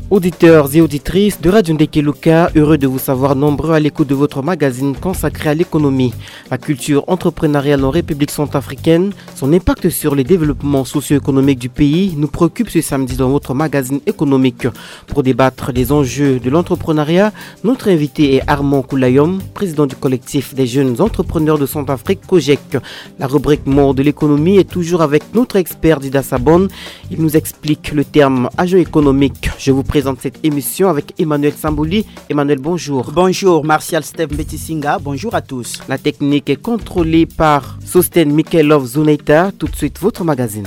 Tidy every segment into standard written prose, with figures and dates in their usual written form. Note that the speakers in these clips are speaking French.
Auditeurs et auditrices de Radio Ndeke Luka, heureux de vous savoir nombreux à l'écoute de votre magazine consacré à l'économie, la culture entrepreneuriale en République centrafricaine, son impact sur le développement socio-économique du pays nous préoccupe ce samedi dans votre magazine économique. Pour débattre des enjeux de l'entrepreneuriat, notre invité est Armand Koulayom, président du collectif des jeunes entrepreneurs de Centrafrique, COJEC. La rubrique mot de l'économie est toujours avec notre expert Dida Sabon. Il nous explique le terme agent économique. Je vous présente cette émission avec Emmanuel Sambouli. Emmanuel, bonjour. Bonjour, Martial Steve Mbetisinga. Bonjour à tous. La technique est contrôlée par Sosten Mikhailov Zuneita. Tout de suite, votre magazine.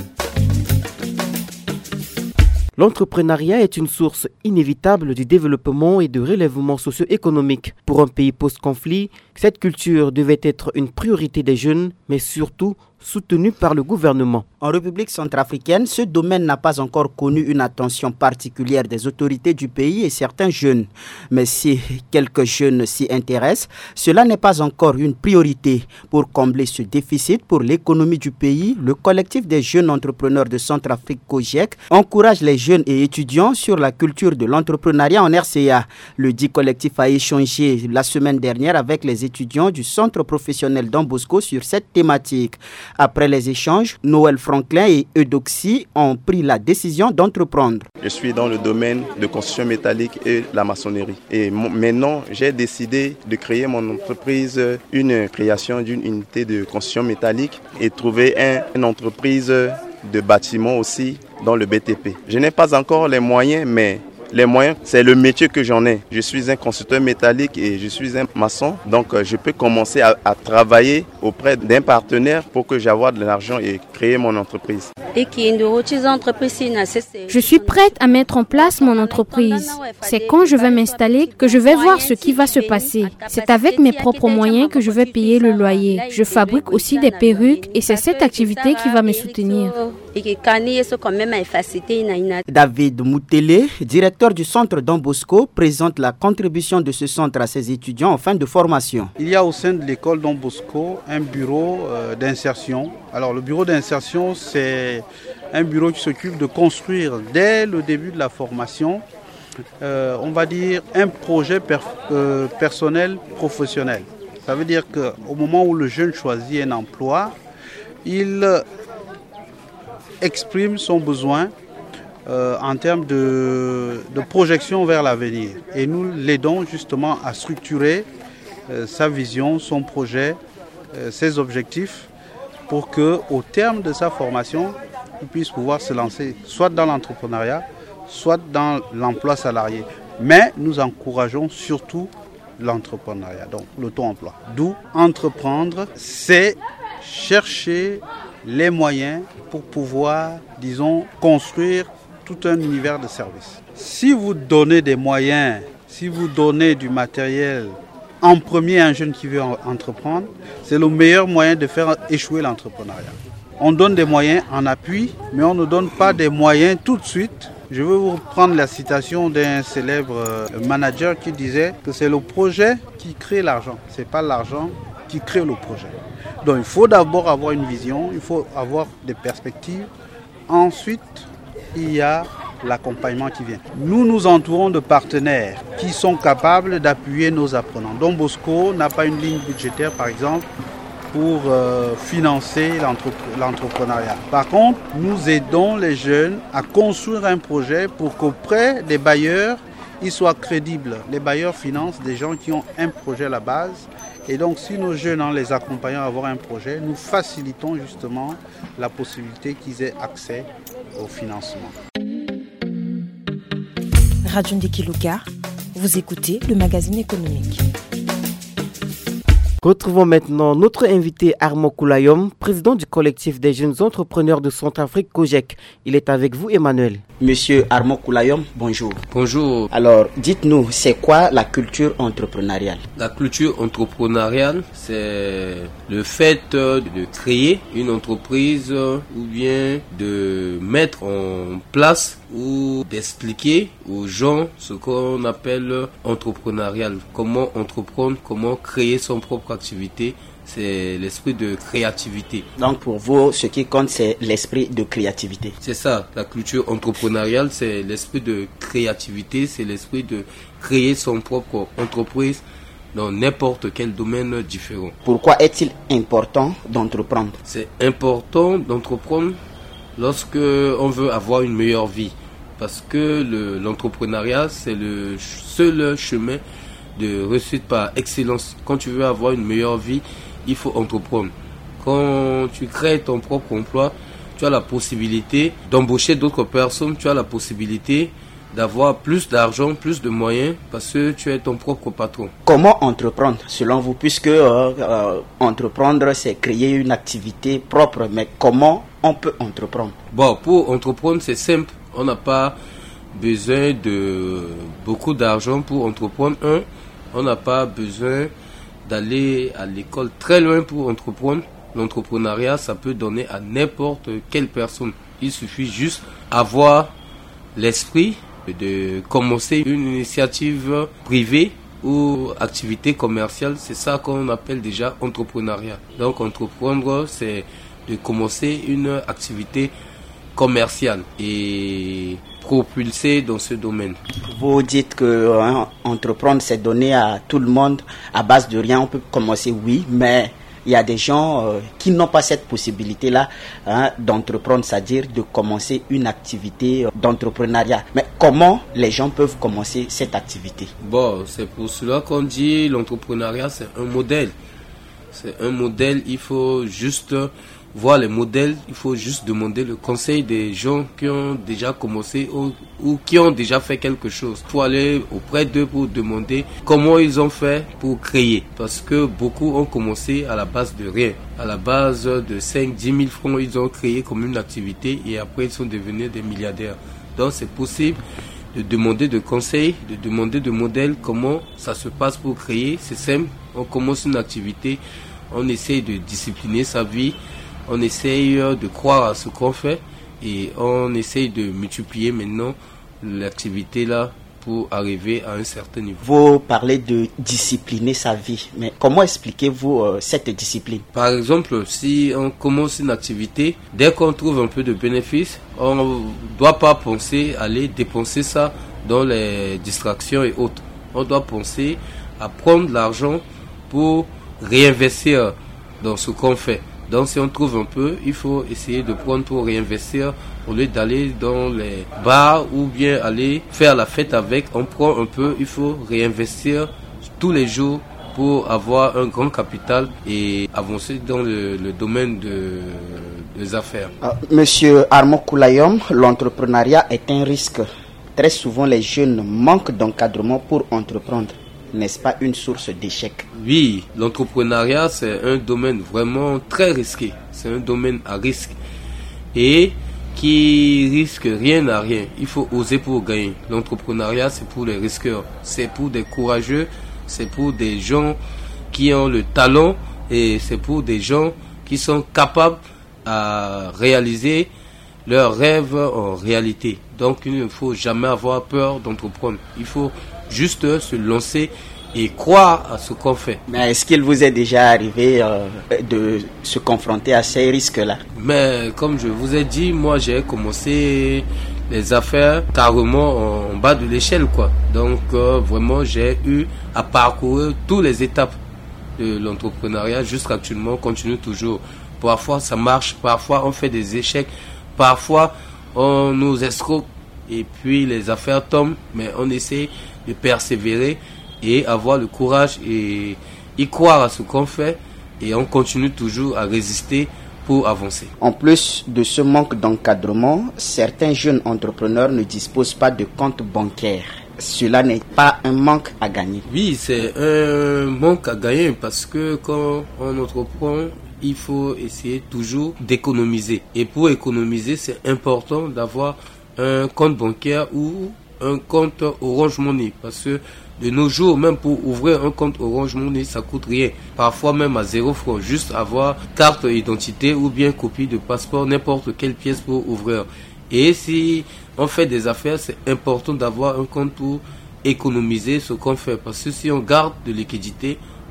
L'entrepreneuriat est une source inévitable du développement et de relèvement socio-économique. Pour un pays post-conflit, cette culture devait être une priorité des jeunes, mais surtout soutenu par le gouvernement. En République centrafricaine, ce domaine n'a pas encore connu une attention particulière des autorités du pays et certains jeunes. Mais si quelques jeunes s'y intéressent, cela n'est pas encore une priorité. Pour combler ce déficit pour l'économie du pays, le collectif des jeunes entrepreneurs de Centrafrique COJEC encourage les jeunes et étudiants sur la culture de l'entrepreneuriat en RCA. Le dit collectif a échangé la semaine dernière avec les étudiants du centre professionnel Don Bosco sur cette thématique. Après les échanges, Noël Franklin et Eudoxie ont pris la décision d'entreprendre. Je suis dans le domaine de construction métallique et la maçonnerie. Et maintenant, j'ai décidé de créer mon entreprise, une création d'une unité de construction métallique et trouver une entreprise de bâtiment aussi dans le BTP. Je n'ai pas encore les moyens, mais les moyens, c'est le métier que j'en ai. Je suis un constructeur métallique et je suis un maçon. Donc, je peux commencer à travailler auprès d'un partenaire pour que j'aie de l'argent et créer mon entreprise. Je suis prête à mettre en place mon entreprise. C'est quand je vais m'installer que je vais voir ce qui va se passer. C'est avec mes propres moyens que je vais payer le loyer. Je fabrique aussi des perruques et c'est cette activité qui va me soutenir. David Moutélé, directeur du centre Don Bosco, présente la contribution de ce centre à ses étudiants en fin de formation. Il y a au sein de l'école Don Bosco un bureau d'insertion. Alors le bureau d'insertion, c'est un bureau qui s'occupe de construire dès le début de la formation, on va dire un projet personnel professionnel. Ça veut dire qu'au moment où le jeune choisit un emploi, il exprime son besoin en termes de projection vers l'avenir. Et nous l'aidons justement à structurer sa vision, son projet, ses objectifs, pour qu'au terme de sa formation, il puisse pouvoir se lancer soit dans l'entrepreneuriat, soit dans l'emploi salarié. Mais nous encourageons surtout l'entrepreneuriat, donc l'auto-emploi. D'où entreprendre, c'est chercher les moyens pour pouvoir, disons, construire tout un univers de services. Si vous donnez des moyens, si vous donnez du matériel en premier à un jeune qui veut entreprendre, c'est le meilleur moyen de faire échouer l'entrepreneuriat. On donne des moyens en appui, mais on ne donne pas des moyens tout de suite. Je vais vous prendre la citation d'un célèbre manager qui disait que c'est le projet qui crée l'argent, ce n'est pas l'argent qui crée le projet. Donc il faut d'abord avoir une vision, il faut avoir des perspectives. Ensuite, il y a l'accompagnement qui vient. Nous nous entourons de partenaires qui sont capables d'appuyer nos apprenants. Don Bosco n'a pas une ligne budgétaire, par exemple, pour financer l'entrepreneuriat. Par contre, nous aidons les jeunes à construire un projet pour qu'auprès des bailleurs, ils soient crédibles. Les bailleurs financent des gens qui ont un projet à la base. Et donc, si nos jeunes, en les accompagnant à avoir un projet, nous facilitons justement la possibilité qu'ils aient accès au financement. Radio Ndeke Luka, vous écoutez le magazine économique. Retrouvons maintenant notre invité Armand Koulayom, président du collectif des jeunes entrepreneurs de Centrafrique COJEC. Il est avec vous, Emmanuel. Monsieur Armand Koulayom, bonjour. Bonjour. Alors, dites-nous, c'est quoi la culture entrepreneuriale? La culture entrepreneuriale, c'est le fait de créer une entreprise ou bien de mettre en place ou d'expliquer aux gens ce qu'on appelle entrepreneurial. Comment entreprendre, comment créer son propre activité c'est l'esprit de créativité. Donc pour vous, ce qui compte, c'est l'esprit de créativité. C'est ça, la culture entrepreneuriale, c'est l'esprit de créativité, c'est l'esprit de créer son propre entreprise dans n'importe quel domaine différent. Pourquoi est-il important d'entreprendre? C'est important d'entreprendre lorsque on veut avoir une meilleure vie. Parce que l'entrepreneuriat, c'est le seul chemin de réussite par excellence. Quand tu veux avoir une meilleure vie, il faut entreprendre. Quand tu crées ton propre emploi, tu as la possibilité d'embaucher d'autres personnes, tu as la possibilité d'avoir plus d'argent, plus de moyens, parce que tu es ton propre patron. Comment entreprendre, selon vous, puisque entreprendre, c'est créer une activité propre, mais comment on peut entreprendre? Bon, pour entreprendre, c'est simple. On n'a pas besoin de beaucoup d'argent pour entreprendre. On n'a pas besoin d'aller à l'école très loin pour entreprendre. L'entrepreneuriat, ça peut donner à n'importe quelle personne. Il suffit juste d'avoir l'esprit de commencer une initiative privée ou activité commerciale. C'est ça qu'on appelle déjà entrepreneuriat. Donc entreprendre, c'est de commencer une activité commerciale et propulser dans ce domaine. Vous dites que entreprendre, c'est donner à tout le monde à base de rien. On peut commencer, oui, mais il y a des gens qui n'ont pas cette possibilité-là d'entreprendre, c'est-à-dire de commencer une activité d'entrepreneuriat. Mais comment les gens peuvent commencer cette activité? Bon, c'est pour cela qu'on dit l'entrepreneuriat, c'est un modèle. C'est un modèle, il faut juste voir les modèles, il faut juste demander le conseil des gens qui ont déjà commencé ou qui ont déjà fait quelque chose. Il faut aller auprès d'eux pour demander comment ils ont fait pour créer. Parce que beaucoup ont commencé à la base de rien. À la base de 5-10 000 francs, ils ont créé comme une activité et après ils sont devenus des milliardaires. Donc c'est possible de demander de conseils, de demander de modèles, comment ça se passe pour créer. C'est simple, on commence une activité, on essaye de discipliner sa vie, on essaye de croire à ce qu'on fait et on essaye de multiplier maintenant l'activité là pour arriver à un certain niveau. Vous parlez de discipliner sa vie, mais comment expliquez-vous cette discipline? Par exemple, si on commence une activité, dès qu'on trouve un peu de bénéfice, on ne doit pas penser à aller dépenser ça dans les distractions et autres. On doit penser à prendre l'argent pour réinvestir dans ce qu'on fait. Donc si on trouve un peu, il faut essayer de prendre pour réinvestir au lieu d'aller dans les bars ou bien aller faire la fête avec. On prend un peu, il faut réinvestir tous les jours pour avoir un grand capital et avancer dans le domaine des affaires. Monsieur Armand Koulayom, l'entrepreneuriat est un risque. Très souvent, les jeunes manquent d'encadrement pour entreprendre. N'est-ce pas une source d'échec? Oui, l'entrepreneuriat, c'est un domaine vraiment très risqué. C'est un domaine à risque et qui risque rien à rien. Il faut oser pour gagner. L'entrepreneuriat, c'est pour les risqueurs. C'est pour des courageux. C'est pour des gens qui ont le talent et c'est pour des gens qui sont capables à réaliser leurs rêves en réalité. Donc, il ne faut jamais avoir peur d'entreprendre. Il faut juste se lancer et croire à ce qu'on fait. Mais est-ce qu'il vous est déjà arrivé de se confronter à ces risques-là? Mais comme je vous ai dit, moi j'ai commencé les affaires carrément en bas de l'échelle, quoi. Donc vraiment j'ai eu à parcourir toutes les étapes de l'entrepreneuriat jusqu'actuellement, on continue toujours. Parfois ça marche, parfois on fait des échecs, parfois on nous escroque et puis les affaires tombent, mais on essaie de persévérer et avoir le courage et y croire à ce qu'on fait et on continue toujours à résister pour avancer. En plus de ce manque d'encadrement, certains jeunes entrepreneurs ne disposent pas de compte bancaire. Cela n'est pas un manque à gagner? Oui, c'est un manque à gagner parce que quand on entreprend, il faut essayer toujours d'économiser. Et pour économiser, c'est important d'avoir un compte bancaire ou un compte Orange Money parce que de nos jours, même pour ouvrir un compte Orange Money, ça coûte rien. Parfois même à 0 francs, juste avoir carte d'identité ou bien copie de passeport, n'importe quelle pièce pour ouvrir. Et si on fait des affaires, c'est important d'avoir un compte pour économiser ce qu'on fait parce que si on garde de liquidité,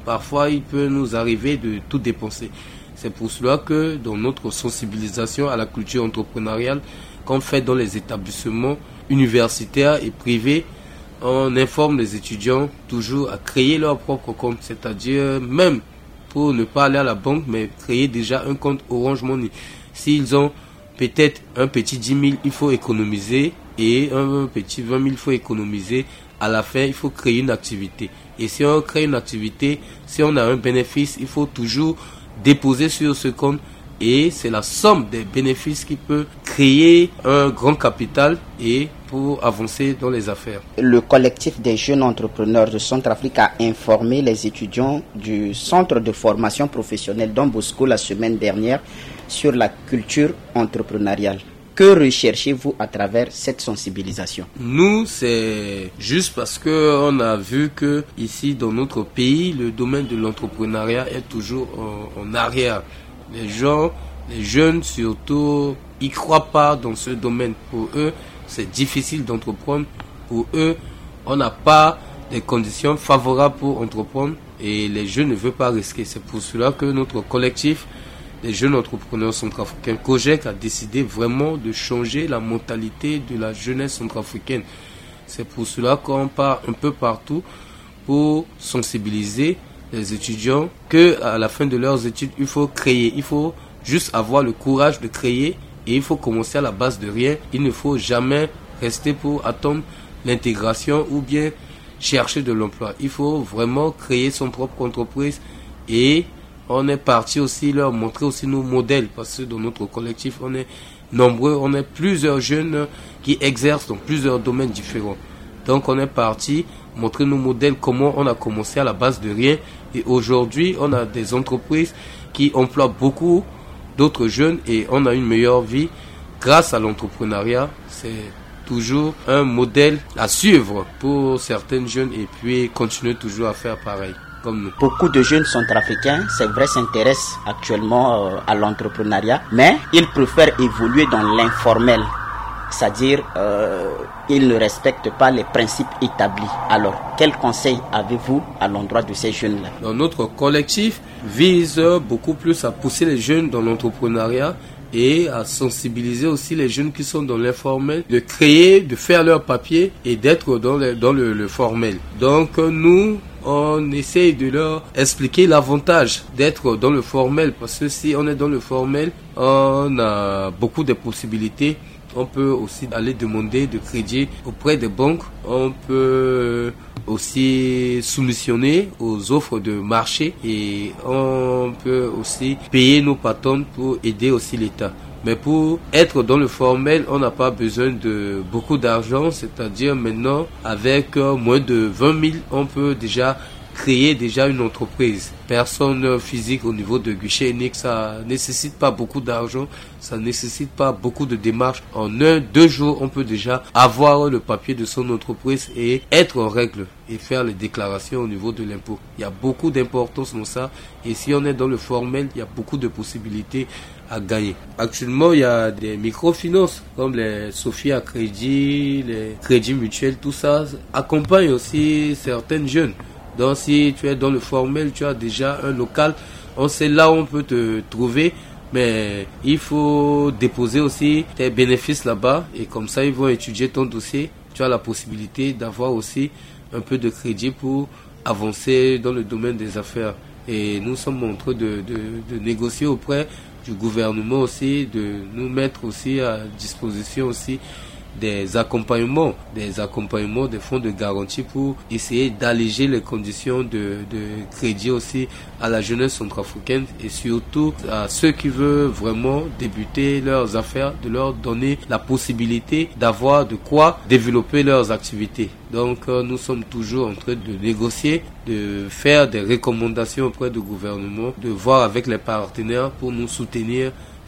parfois il peut nous arriver de tout dépenser. C'est pour cela que dans notre sensibilisation à la culture entrepreneuriale qu'on fait dans les établissements universitaires et privés, on informe les étudiants toujours à créer leur propre compte, c'est-à-dire même pour ne pas aller à la banque, mais créer déjà un compte Orange Money. S'ils ont peut-être un petit 10 000, il faut économiser, et un petit 20 000, il faut économiser. À la fin, il faut créer une activité. Et si on crée une activité, si on a un bénéfice, il faut toujours déposer sur ce compte. Et c'est la somme des bénéfices qui peut créer un grand capital et pour avancer dans les affaires. Le collectif des jeunes entrepreneurs de Centrafrique a informé les étudiants du centre de formation professionnelle Don Bosco la semaine dernière sur la culture entrepreneuriale. Que recherchez-vous à travers cette sensibilisation? Nous, c'est juste parce qu'on a vu que ici dans notre pays, le domaine de l'entrepreneuriat est toujours en arrière. Les gens, les jeunes surtout, ils ne croient pas dans ce domaine. Pour eux, c'est difficile d'entreprendre. Pour eux, on n'a pas des conditions favorables pour entreprendre et les jeunes ne veulent pas risquer. C'est pour cela que notre collectif, les jeunes entrepreneurs centrafricains, COJEC, a décidé vraiment de changer la mentalité de la jeunesse centrafricaine. C'est pour cela qu'on part un peu partout pour sensibiliser les étudiants qu'à la fin de leurs études, il faut créer. Il faut juste avoir le courage de créer et il faut commencer à la base de rien. Il ne faut jamais rester pour attendre l'intégration ou bien chercher de l'emploi. Il faut vraiment créer son propre entreprise et on est parti aussi leur montrer aussi nos modèles parce que dans notre collectif, on est nombreux, on est plusieurs jeunes qui exercent dans plusieurs domaines différents. Donc on est parti montrer nos modèles, comment on a commencé à la base de rien. Et aujourd'hui, on a des entreprises qui emploient beaucoup d'autres jeunes et on a une meilleure vie grâce à l'entrepreneuriat. C'est toujours un modèle à suivre pour certains jeunes et puis continuer toujours à faire pareil comme nous. Beaucoup de jeunes centrafricains, c'est vrai, s'intéressent actuellement à l'entrepreneuriat, mais ils préfèrent évoluer dans l'informel. C'est-à-dire, ils ne respectent pas les principes établis. Alors, quel conseil avez-vous à l'endroit de ces jeunes-là? Notre collectif vise beaucoup plus à pousser les jeunes dans l'entrepreneuriat et à sensibiliser aussi les jeunes qui sont dans l'informel, de créer, de faire leurs papiers et d'être dans le formel. Donc, nous, on essaye de leur expliquer l'avantage d'être dans le formel parce que si on est dans le formel, on a beaucoup de possibilités. On peut aussi aller demander de crédit auprès des banques. On peut aussi soumissionner aux offres de marché et on peut aussi payer nos patrons pour aider aussi l'État. Mais pour être dans le formel, on n'a pas besoin de beaucoup d'argent. C'est-à-dire maintenant, avec moins de 20 000, on peut déjà créer une entreprise. Personne physique au niveau de guichet unique, ça nécessite pas beaucoup d'argent, ça nécessite pas beaucoup de démarches. En 1-2 jours, on peut déjà avoir le papier de son entreprise et être en règle et faire les déclarations au niveau de l'impôt. Il y a beaucoup d'importance dans ça et si on est dans le formel, il y a beaucoup de possibilités à gagner. Actuellement, il y a des microfinances comme les Sophia Crédit, les crédits mutuels, tout ça accompagne aussi certaines jeunes. Donc si tu es dans le formel, tu as déjà un local, on sait là où on peut te trouver, mais il faut déposer aussi tes bénéfices là-bas et comme ça ils vont étudier ton dossier. Tu as la possibilité d'avoir aussi un peu de crédit pour avancer dans le domaine des affaires. Et nous sommes en train de négocier auprès du gouvernement aussi, de nous mettre aussi à disposition aussi des accompagnements, des fonds de garantie pour essayer d'alléger les conditions de crédit aussi à la jeunesse centrafricaine et surtout à ceux qui veulent vraiment débuter leurs affaires, de leur donner la possibilité d'avoir de quoi développer leurs activités. Donc nous sommes toujours en train de négocier, de faire des recommandations auprès du gouvernement, de voir avec les partenaires pour nous soutenir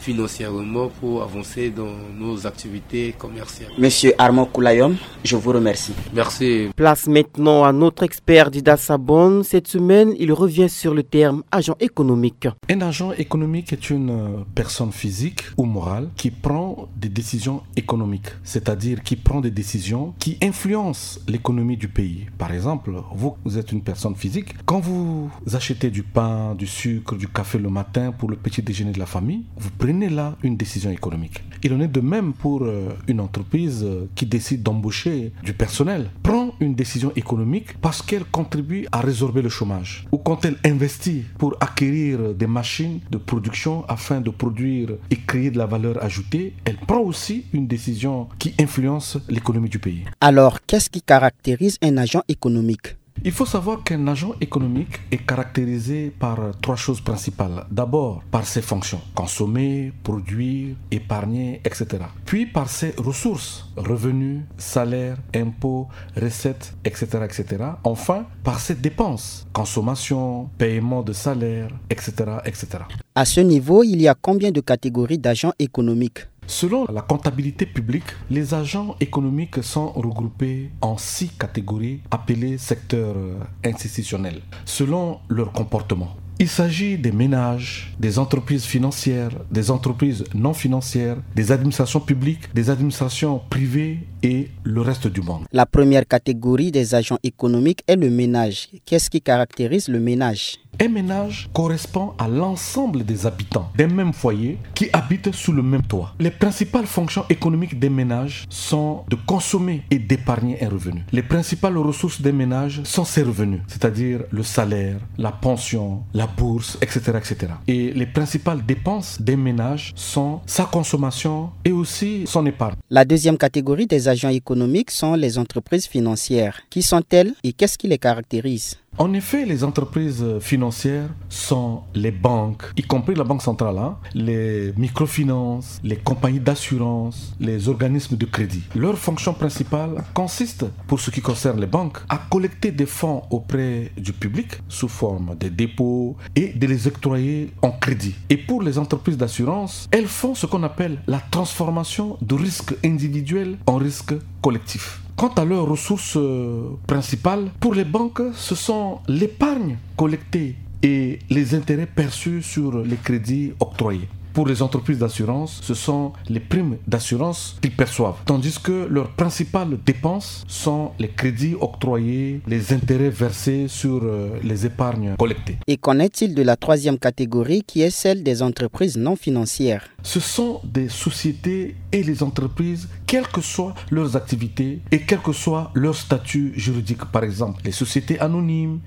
financièrement pour avancer dans nos activités commerciales. Monsieur Armand Koulayom, je vous remercie. Merci. Place maintenant à notre expert Dida Sabon. Cette semaine, il revient sur le terme agent économique. Un agent économique est une personne physique ou morale qui prend des décisions économiques, c'est-à-dire qui prend des décisions qui influencent l'économie du pays. Par exemple, vous êtes une personne physique. Quand vous achetez du pain, du sucre, du café le matin pour le petit déjeuner de la famille, vous prenez là une décision économique. Il en est de même pour une entreprise qui décide d'embaucher du personnel. Prend une décision économique parce qu'elle contribue à résorber le chômage. Ou quand elle investit pour acquérir des machines de production afin de produire et créer de la valeur ajoutée, elle prend aussi une décision qui influence l'économie du pays. Alors, qu'est-ce qui caractérise un agent économique ? Il faut savoir qu'un agent économique est caractérisé par 3 choses principales. D'abord, par ses fonctions, consommer, produire, épargner, etc. Puis par ses ressources, revenus, salaires, impôts, recettes, etc., etc. Enfin, par ses dépenses, consommation, paiement de salaire, etc., etc. À ce niveau, il y a combien de catégories d'agents économiques ? Selon la comptabilité publique, les agents économiques sont regroupés en 6 catégories appelées secteurs institutionnels, selon leur comportement. Il s'agit des ménages, des entreprises financières, des entreprises non financières, des administrations publiques, des administrations privées et le reste du monde. La première catégorie des agents économiques est le ménage. Qu'est-ce qui caractérise le ménage ? Un ménage correspond à l'ensemble des habitants d'un même foyer qui habitent sous le même toit. Les principales fonctions économiques des ménages sont de consommer et d'épargner un revenu. Les principales ressources des ménages sont ses revenus, c'est-à-dire le salaire, la pension, la bourse, etc., etc. Et les principales dépenses des ménages sont sa consommation et aussi son épargne. La deuxième catégorie des agents économiques sont les entreprises financières. Qui sont-elles et qu'est-ce qui les caractérise ? En effet, les entreprises financières sont les banques, y compris la Banque centrale, les microfinances, les compagnies d'assurance, les organismes de crédit. Leur fonction principale consiste, pour ce qui concerne les banques, à collecter des fonds auprès du public sous forme de dépôts et de les octroyer en crédit. Et pour les entreprises d'assurance, elles font ce qu'on appelle la transformation de risques individuels en risques collectifs. Quant à leurs ressources principales, pour les banques, ce sont l'épargne collectée et les intérêts perçus sur les crédits octroyés. Pour les entreprises d'assurance, ce sont les primes d'assurance qu'ils perçoivent. Tandis que leurs principales dépenses sont les crédits octroyés, les intérêts versés sur les épargnes collectées. Et qu'en est-il de la troisième catégorie qui est celle des entreprises non financières ? Ce sont des sociétés et les entreprises, quelles que soient leurs activités et quel que soit leur statut juridique. Par exemple, les sociétés anonymes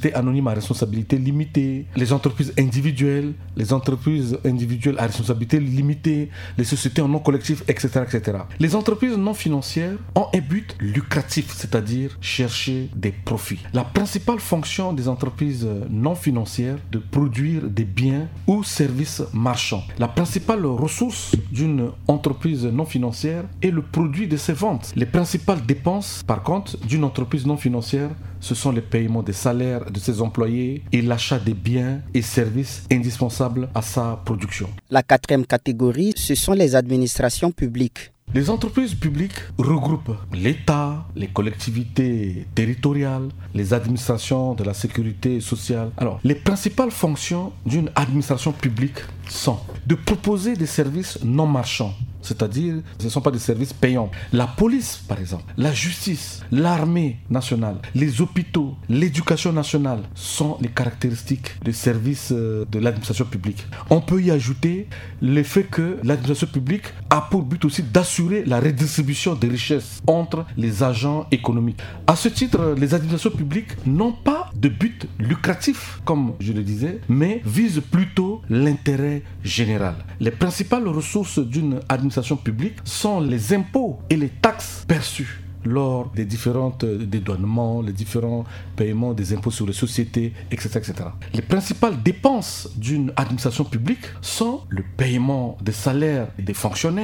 à responsabilité limitée, les entreprises individuelles à responsabilité limitée, les sociétés en non collectif, etc., etc. Les entreprises non financières ont un but lucratif, c'est-à-dire chercher des profits. La principale fonction des entreprises non financières est de produire des biens ou services marchands. La principale ressource d'une entreprise non financière est le produit de ses ventes. Les principales dépenses, par contre, d'une entreprise non financière, ce sont les paiements des salaires de ses employés et l'achat des biens et services indispensables à sa production. La quatrième catégorie, ce sont les administrations publiques. Les entreprises publiques regroupent l'État, les collectivités territoriales, les administrations de la sécurité sociale. Alors, les principales fonctions d'une administration publique sont de proposer des services non marchands, c'est-à-dire ce ne sont pas des services payants. La police, par exemple, la justice, l'armée nationale, les hôpitaux, l'éducation nationale sont les caractéristiques des services de l'administration publique. On peut y ajouter le fait que l'administration publique a pour but aussi d'assurer la redistribution des richesses entre les agents économiques. À ce titre, les administrations publiques n'ont pas de but lucratif, comme je le disais, mais visent plutôt l'intérêt général. Les principales ressources d'une administration publique sont les impôts et les taxes perçues lors des différents dédouanements, les différents paiements des impôts sur les sociétés, etc., etc. Les principales dépenses d'une administration publique sont le paiement des salaires des fonctionnaires,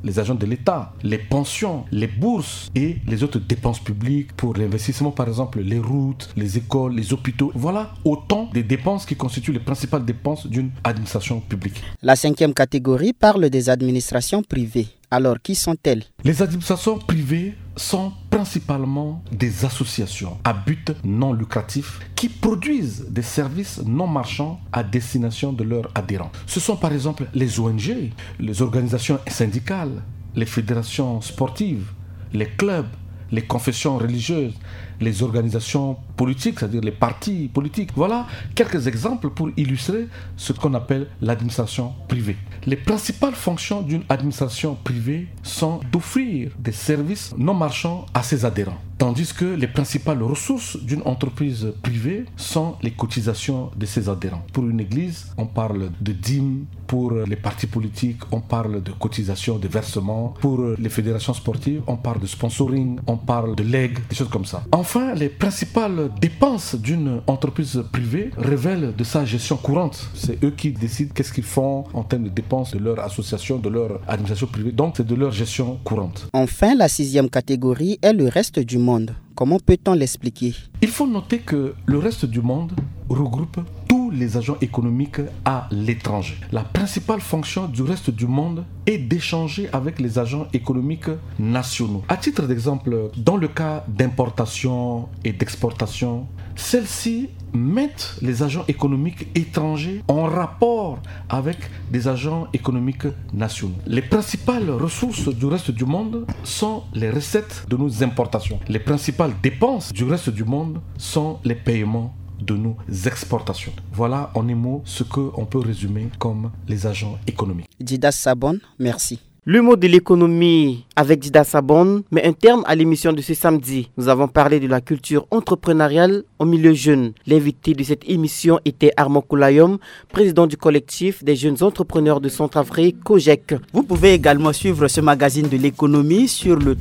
les agents de l'État, les pensions, les bourses et les autres dépenses publiques pour l'investissement, par exemple les routes, les écoles, les hôpitaux. Voilà autant de dépenses qui constituent les principales dépenses d'une administration publique. La 5e catégorie parle des administrations privées. Alors, qui sont-elles? Les administrations privées sont principalement des associations à but non lucratif qui produisent des services non marchands à destination de leurs adhérents. Ce sont par exemple les ONG, les organisations syndicales, les fédérations sportives, les clubs, les confessions religieuses, les organisations politiques, c'est-à-dire les partis politiques. Voilà quelques exemples pour illustrer ce qu'on appelle l'administration privée. Les principales fonctions d'une administration privée sont d'offrir des services non marchands à ses adhérents, tandis que les principales ressources d'une entreprise privée sont les cotisations de ses adhérents. Pour une église, on parle de dîmes. Pour les partis politiques, on parle de cotisations, de versements. Pour les fédérations sportives, on parle de sponsoring, on parle de legs, des choses comme ça. Enfin, les principales dépenses d'une entreprise privée révèlent de sa gestion courante. C'est eux qui décident qu'est-ce qu'ils font en termes de dépenses de leur association, de leur administration privée. Donc, c'est de leur gestion courante. Enfin, la 6e catégorie est le reste du monde. Comment peut-on l'expliquer? Il faut noter que le reste du monde regroupe tous les agents économiques à l'étranger. La principale fonction du reste du monde est d'échanger avec les agents économiques nationaux. À titre d'exemple, dans le cas d'importation et d'exportation, celles-ci mettent les agents économiques étrangers en rapport avec des agents économiques nationaux. Les principales ressources du reste du monde sont les recettes de nos importations. Les principales dépenses du reste du monde sont les paiements de nos exportations. Voilà en un mot ce qu'on peut résumer comme les agents économiques. Didas Sabon, merci. Le mot de l'économie avec Didas Sabon met un terme à l'émission de ce samedi. Nous avons parlé de la culture entrepreneuriale au milieu jeune. L'invité de cette émission était Armand Koulayom, président du collectif des jeunes entrepreneurs de Centrafrique, COJEC. Vous pouvez également suivre ce magazine de l'économie sur le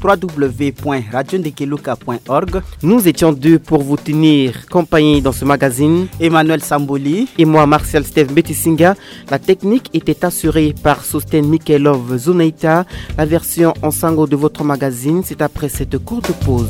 www.radiondekeluka.org. Nous étions deux pour vous tenir compagnie dans ce magazine. Emmanuel Samboli et moi, Martial Steve Betisinga. La technique était assurée par Sosten Mikhailov Zonaïta. La version en sango de votre magazine, c'est après cette courte pause.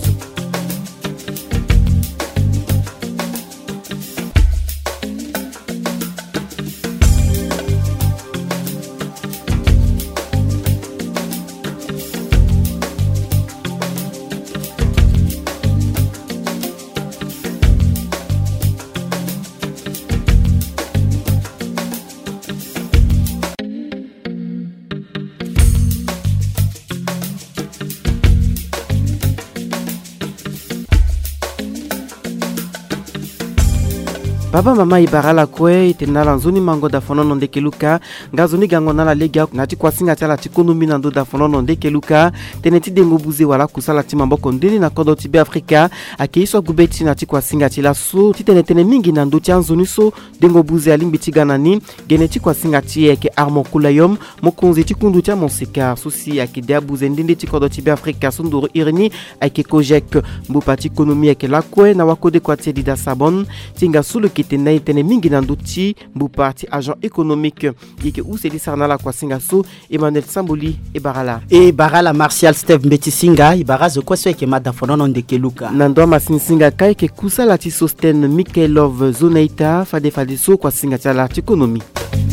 Baba mama ibarala kwe tenala nzuni mango da fonono ndekeluka ngazuni gango nala lega nati kwasinga tala tikonomi nando da fonono ndekeluka teneti dengo buze wala kusala timambo kondeni na kodo tibe Afrika akeiso gubeti nati kwasinga tila so titenetene mingi nando tia nzuni so dengo buze alimbi tiganani geneti kwasinga tie ke Armand Koulayom mokonzi tikundu tia monseka susi akidea buze ndinde tikodo tibe Afrika sondoro irni ake COJEC mbupati ekonomi ake la kwe na wakode kwa tie Didas Sabon tinga sulu tena tene mingi nanduti mbupati agent économique yeke useli sarnala kwa singaso Emmanuel Samboli et Barala Martial Steve Mbetisinga ibarazo kwa sweke madafonono ndekeluka nando masinsinga kai ke kusala ti Sosten Mikhailov Zonaïta fade so kwa singa tala économie.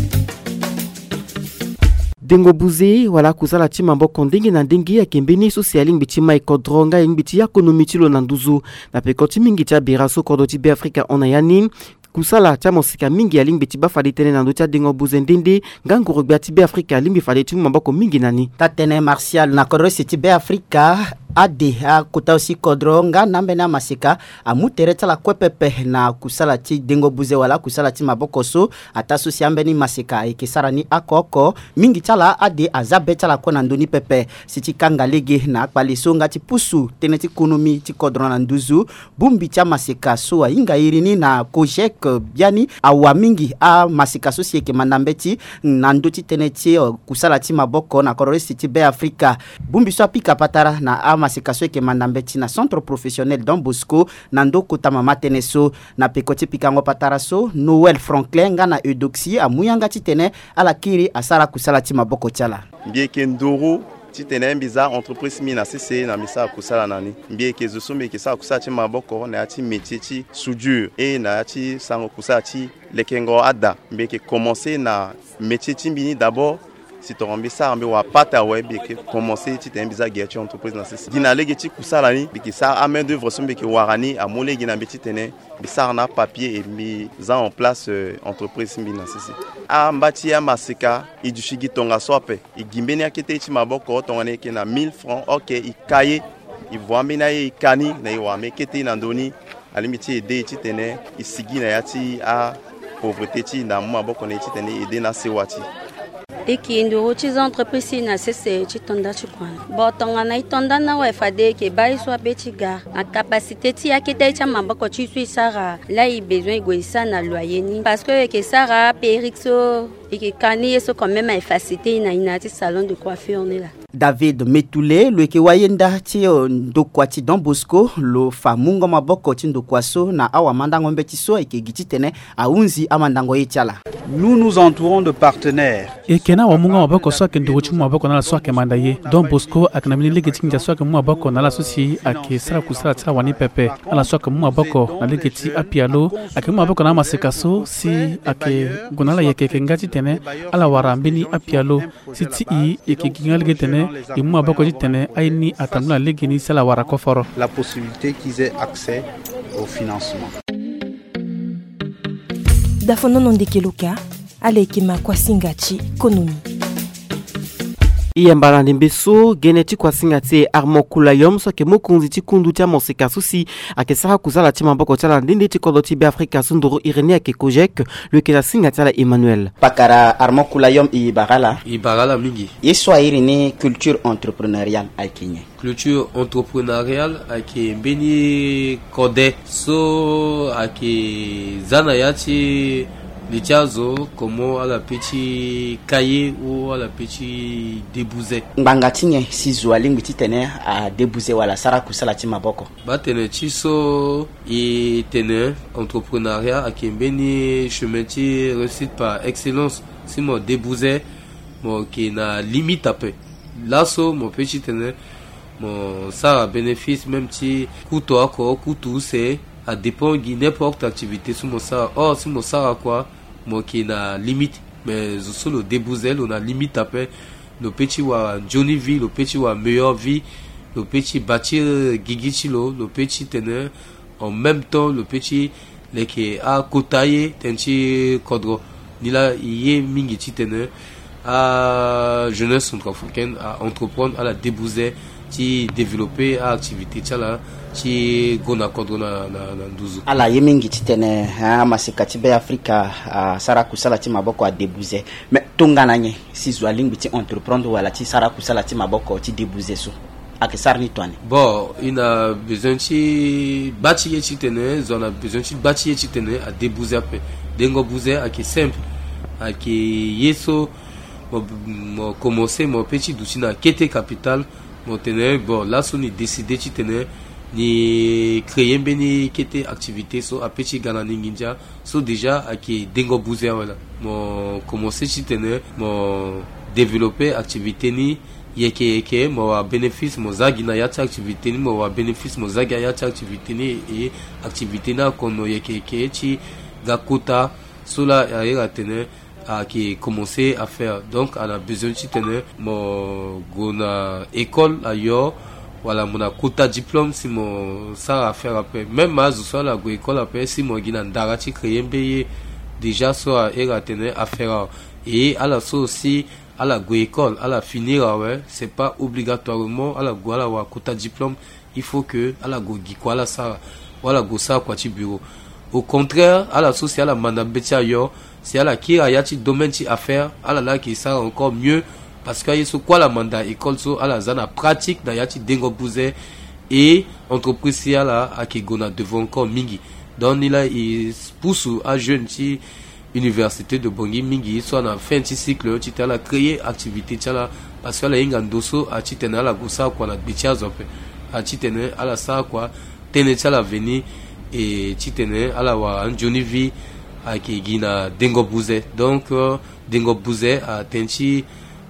Dengo buze wala kusala ti mambo kondenge na ndenge ya kembeni sociali ngbichi mai kodronga ngbichi ya ekonomi ti lo nanduzu na pekoti mingi tia biraso kodoti be Afrika onayani kusala tia mosika mingi ya lingbi ti bafade tene na ndo tia dengo buze ndende ngangoro gba ti be Afrika limbi fade ti mambo ko mingi nani tatene Martial na korosi ti be Afrika ade akota aussi kodronga nambena masika amutereta la kwepepe na kusala ti dengo buze wala kusala ti mabokoso ataso si ambeni masika ekesara ni akoko mingi tala ade azabeta la kona ndoni pepe siti kanga lege na akpaliso ngati pusu teneti konomi ti kodrona nduzu bumbi tia masika so inga irini na COJEC biani awa mingi a masika so sieke mandambeti na ndoti teneti kusala ti maboko na kororisi ti be Afrika bumbi so apika patara na masikaso ke mandambeti na centre professionnel Don Bosco nando kota mama teneso na pekoti pikango pataraso Noël Franklin ngana eudoxie amuyanga titene ala kiri asara kusala ti maboko tiala bien que ndoro titene biza entreprise mina sese na misa kusala nani mbie ke zosombe ke sa kusala ti maboko na ti métier ti soudure et na ti sango kusala ti lekengo ada mbie ke commencer na métier ti bini d'abord si to rambi sa rambi wa pata we bi ke commencer ti ten biza ge ti entreprise na sese dina lege ti kusala ni bi ke sa a main d'œuvre sombe ke warani a molegi na bi ti tene bi sa na papier et mi za en place entreprise bini na sese a mbati ya masika idushigi tonga sope igimbeni akete ti maboko tonga ne ke na 1000 francs OK ikaye ivwambi na ye ikani na iwame kete na ndoni alimiti ede ti tene isigi na yati a pauvreté ti na maboko na ti tene ede na sewati eki nduru ti entreprise na sese ti tonda ti kwana bo tonga na itonda na we fade ke bai so be ti ga na capacité ti akete ti maboko ti sui sara là il besoin goisa na loyer ni parce que ke sara perixo et que kani so quand même a facilité na inati salon de coiffure ne là David Metule, le kiwayenda ti ndokwati Don Bosco, lo famungo maboko ti ndokwaso na awa mandango mbetiso eke giti tene aunzi amandango yetiala. Nous nous entourons de partenaires. Et kena wa munga maboko so ke ndokuchi maboko na la so ke mandaye. Don Bosco akanamini legeti nja so ke maboko na la sosi ake sara kusala tsa wani pepe. Ala so ke maboko na legeti apialo ake maboko na masekaso si ake gonala yeke ngati tene ala warambini apialo si ti eke gingal getene la possibilité qu'ils aient accès au financement. Dafono Nondekeluka, Alekima Kwasingachi, Konomi. Iyambala ndembeso geneti kwa singate Armand Kulayom so ke mokunzi ti kundu ti moseka susi akesara kuzala ti maboko tala ndende ti koloti be Afrika sundoro Irene ke Kojek le ke la singate la Emmanuel pakara Armand Kulayom ibagala mingi yeswa Irene culture entrepreneuriale aikenye culture entrepreneuriale ake mbeni kode so ake zanayati Lichazo, comment à la petit cahier ou à la petit débousé. Bangatinye si zoaling tene a débousé wala sara kusala ti maboko. Ba tene chiso et tene entrepreneuriat a kembeni chemin ti réussite par excellence. Si mo débousé mo qui na limite peu. Lasso mon petit tene mon ça bénéfice même ti couteau encore couteau c'est à dépend de n'importe activité sur mon ça. Or si mon ça quoi moi qui na limite mais sur le débouzel on a limite après le petit wa Johnny vie le petit wa meilleure vie le petit bâtir gigichilo le petit teneur en même temps le petit les qui a kotaye tenchi kodro ni là yé mingi ti teneur à jeunesse centrafricaine à entreprendre à la débouzer ti développer à activité tchala ti gona kodro na nduzu ala yemingi ti tene masekati be Afrika sara kusala ti maboko a débouzer mais tongana nye si zoaling ti entreprendre wala ti sara kusala ti maboko ti débouzer so akesar ni toane bon il a besoin ti bâtir ti tene zona besoin ti bâtir ti tene a débouzer pe dengo bouzer ake simple ake yeso mo commencer mon petit douci na kete capital mon tene bon là son ni décider ti tene ni créer beni kete activité so a petit ganani ninja so déjà ake dengo bouzer wala mon commencer ti tene mon développer activité ni yeke mo wa bénéfice mo zagi na yata activité ni mo wa bénéfice mo zagi yata activité ni et activité na kono yeke ti gakota cela a tene qui commencé à faire donc on a besoin de tenir mon gona école ailleurs voilà mon quota diplôme si mon ça à faire après même ma soit la go école après si mon gina darati créer payer déjà soit à tenir à faire et à la so aussi à la go école à la finir ouais c'est pas obligatoirement à la go à la quota diplôme il faut que à la go quoi la ça voilà go ça quoi ti bureau au contraire à la sociale à mandabeti ailleurs c'est à la qui a yati domaine ti affaire à la là qui ça encore mieux parce que ce quoi la mandat école so à la zana pratique da yati dengo bouzer et entreprise si à la a qui gona devant encore mingi donc il a il pousse à jeune ti université de Bangui mingi soit na fin ti cycle ti ta la créer activité ti la parce que la inga ndoso a ti tena la gosa quoi la bichazo pe a ti tena à la ça quoi tene ti la venir et ti tena à la wa Johnny vie qui gina dengo bouze donc dengo bouze a tenti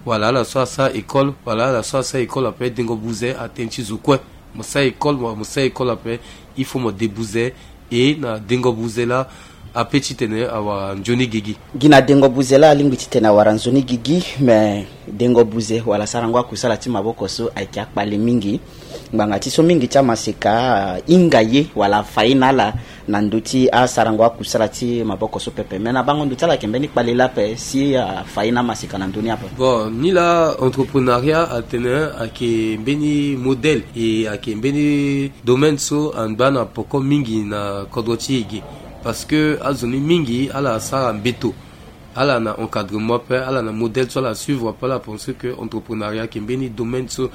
voilà la soit ça école, voilà la soit ça école après Dengo Bouzé à Tenchizukwe. Mon ça école après il faut me débouzer et na Dengo Bouzé là a petit tene awa Johnny Gigi. Gina Dengo Bouzé là lingi tene awa Johnny Gigi mais Dengo Bouzé wala sarangwa kusala ti maboko so aikia kpale mingi. Mbanga ti so mingi cha maseka ingaye wala fainala na nduti a sarangwa kusala ti maboko so pepe. Mena bango nduta la kembeni kpale la pe si faina maseka na nduni apa. Bon, ni la entrepreneuriat a tene a ke mbeni modèle et a ke mbeni domaine so an bana poko mingi na kodoti igi. Parce que azoni mingi ala sara mbeto ala na encadrement pe ala na modèle sur la suivre pas la penser que entrepreneuriat qui beni domaine so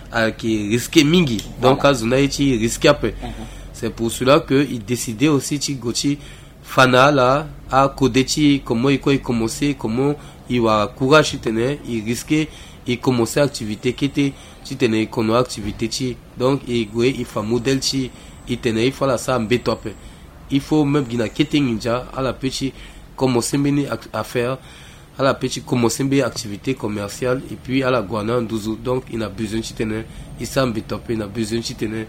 qui risqué mingi donc azona iti risqué après c'est pour cela que il décidait aussi ti goti fana la a kodeti comment il commencer comment il va courage tenir il risqué il commencer activité qui était ti tenir kono activité ti donc il faut modèle ti il tenir il faut la ça mbeto après. Il faut même qu'il y ait ninja à la petite commencer à faire à la petite commencer une activité commerciale et puis à la guana douze donc il a besoin de tenir il s'en il a besoin de tenir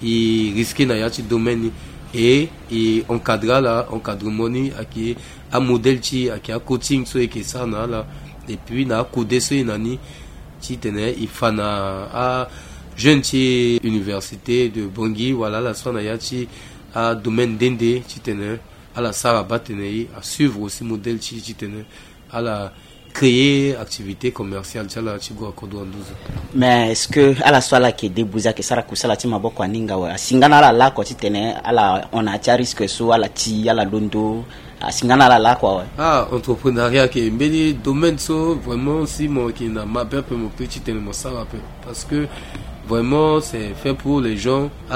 il risque na yati domaine et encadrer là encadrement à qui a modèle qui a coaching so et que ça na là et puis na coder so inani qui tenir il fana à jeune université de Bangui voilà la so na yati à domaine d'Inde qui tenait à la Saraba tenait à suivre aussi modèle qui tenait à la créer activité commerciale à la Chigo Akodo 12. Mais est-ce que à la soirée qui débouza que Sara kusala tima boko aninga wa singana la ko tenait à la on a risque so à la ti à la dondo à singana la quoi ah entrepreneuriat qui mbeni domaine so vraiment si moi qui na ma peu mon petit tenait mon Sara parce que vraiment c'est fait pour les gens à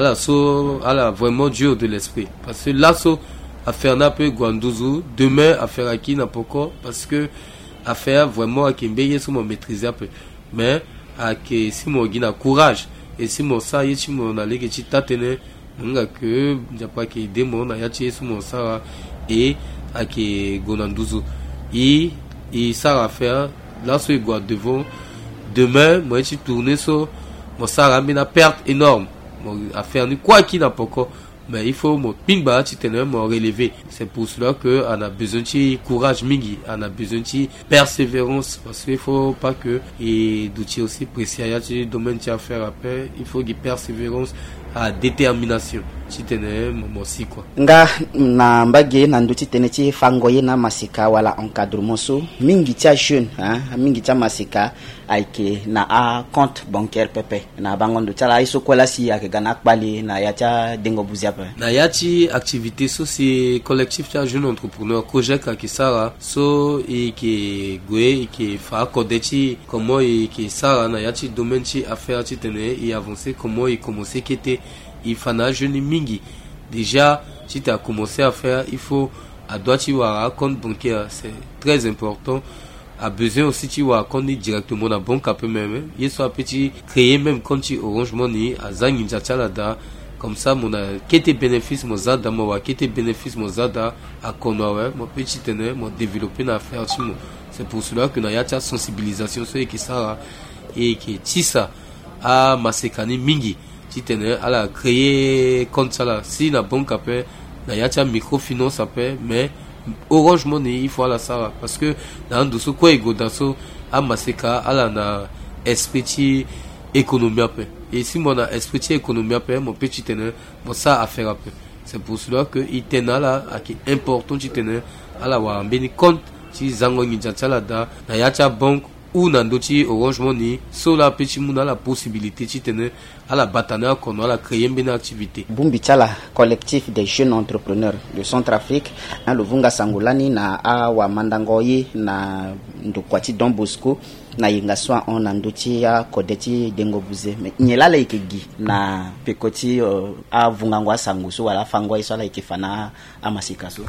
la vraiment dur de l'esprit parce que là à faire un peu Guandouzou demain à faire qui n'a pas encore parce que à faire vraiment à Kimbeye sur mon maîtriser un peu mais à que si mon guina courage et si mon ça y est si mon allé que tu t'attends on que n'y a pas que des mots na y sur mon ça et à que Guandouzou et ça à faire là sur Guad devant demain moi tu tourner sur mon ça ramène une perte énorme à faire quoi qu'il n'a pas encore mais il faut mon pingba tu tenais mon relever c'est pour cela que on a besoin de courage mingi on a besoin de persévérance parce qu'il faut pas que et d'outils aussi précis à domaine tu à faire après il faut que persévérance à détermination tu tenais mon si quoi nga na mbage na nduti teneti fangoye na masika wala encadrement so mingi tia jeune mingi tia masika aike na a compte bancaire pepe na bangondo tala iso kola si ya gana kbali na yacha Dengo Bouzé na yachi activité so c'est collectif tia jeune entrepreneur projet qui sara so et qui goé et qui fa kodeti comment et qui sara na yachi domaine ti affaire ti tenait et avancer comment et commencer qui était il faut un jeune mingi déjà si tu as commencé à faire il faut à droite tu avoir un compte bancaire c'est très important a besoin aussi tu avoir un compte directement dans la banque un peu même il soit petit créer même compte Orange Money à Zanginja Chalada comme ça mon a quitté bénéfice mon zada moi quitté bénéfice mon zada à Konowe mon petit teneur mon développer na faire c'est pour cela que na y a ta sensibilisation sur qui ça et qui tissa à masekani mingi si tenais à la créer compte ça là si la banque après na yacha microfinance après mais Orange Money il faut la ça parce que dans dessous quoi ego dans so à maseka à la na esprit économie après et si mon a esprit économie après mon petit tenais bon ça à faire après c'est pour cela que il tenait là qui important tu tenais à la wa mbeni compte si zango nginja là da na yacha banque ou nandoti Orange Money sur la petit monde a la possibilité de tenir à la bataille qu'on a créer une activité. Bumbichala collectif des jeunes entrepreneurs de Centrafrique na Luvunga Sangolani na awa Mandangoye na Ndokwati Don Bosco na Yingaswa on nandoti ya Kodeti Dengo Bouzé mais nyelala ikegi na pekoti a Vungangwa Sanguso wala fangwa isala ikifana amasikaso.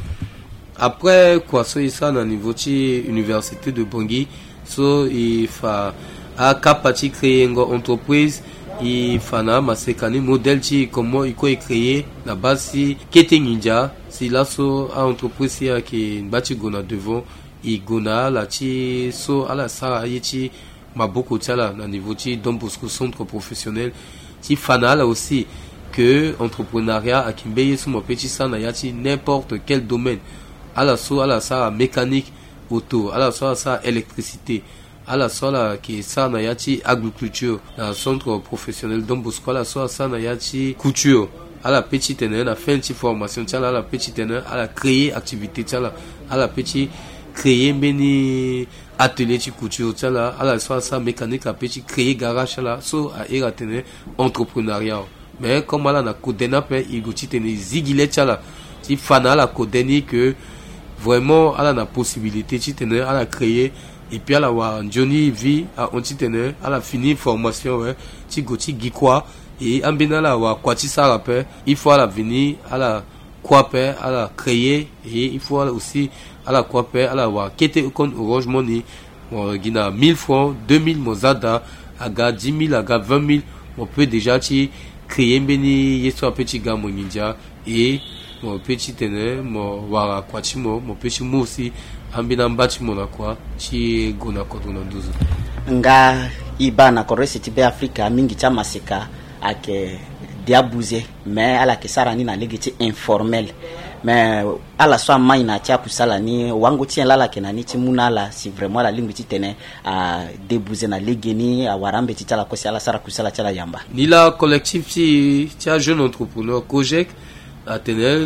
Après quoi ça ça na niveau de université de Bangui so il faut à capacité créer une entreprise il faut na masekani modèle ti comment il faut créer la base si kete ninja si là so à entreprise qui bâti gona devant il gona la ti so à la ça yiti maboko tala na niveau ti Don Bosco centre professionnel ti fanala aussi que entrepreneuriat a kimbeye suma petit sana yati n'importe quel domaine ala sa mécanique auto ala sa électricité ala la qui ça na yati agriculture na centre professionnel Don Bosco ala ça na yati couture ala petite tene na fin ti formation tala ala petite tene ala créer activité tala ala petit créer beni atelier ti couture tala ala ça mécanique la petit créer garage là so a era tene entrepreneuriat mais comme ala na kodena pe igoti tene zigile tala ti fana la kodeni que vraiment ala na possibilité ti tene ala créer et puis ala wa Johnny vie a on ti tene ala fini formation ouais ti goti gikwa et ambina la wa kwati sara pe il faut ala venir ala quoi pe ala créer et il faut aussi ala quoi pe ala wa kete kon Orange Money gina 1000 francs 2000 mozada aga 10 000 aga 20 000 on peut déjà ti créer beni yeso petit gars mon ninja et mon petit tene mon wara kwati mon petit mo aussi ambina mbati mon kwa ti gona ko na 12 nga ibana korese ti be Afrika mingi cha maseka ake diabouze mais ala ke sarani na legiti informel mais ala so mai na tia pusala ni wango tien lala ke na ni ti munala si vraiment la lingue ti tene a débouze na legeni a warambe ti tala ko si ala sara kusala tala yamba ni la collectif ti jeune entrepreneur Kojek a tenel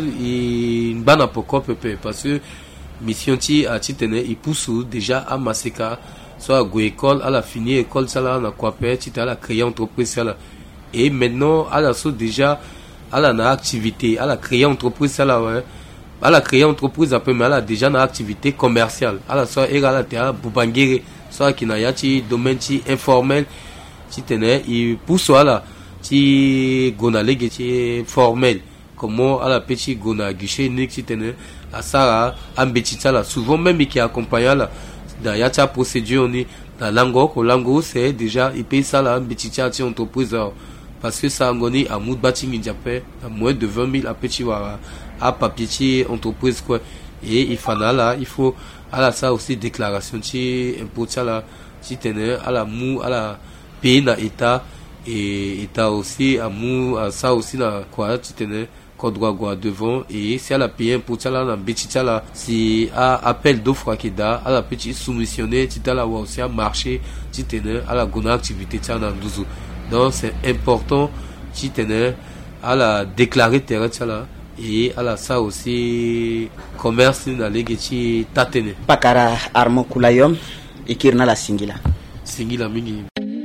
i bana poko pepe parce que mission ti a ti tene i pousse déjà à maseka so a go école ala fini école sala na quoi pe ti tala créer entreprise sala. Et maintenant, elle a déjà une activité, elle a créé une entreprise, elle a créé une entreprise après, mais elle a déjà une activité commerciale. Elle a soit elle a boubangere, soit qui n'a yati domaine informel, qui tenait, il pousse là, qui gonale qui formel. Comment elle a petit gona guichet nique qui tenait, à ça, ambetita là, souvent même qui accompagne là, dans yati procédure ni, dans lango, c'est déjà il paye ça là, ambetita entreprise. Parce que ça ngoni a moud bâti n'indiapé à moins de 20 000 à petit wara à papier entreprise quoi et il faut là il faut à la ça aussi déclaration ti impôt ça là ti tenait à la mou à la pays na état et état aussi à mou à ça aussi na quoi ti tenait code droit devant et si à la payer impôt ça là na petit ça là si à appel d'offre qui da à la petite soumissionner ti là aussi à marché ti tenait à la gona activité ça na 12. Donc c'est important si tenez à la déclarer terrain là et à la ça aussi commerce na legeti tatene pakara Armand Kulayom ikirna la singila mingi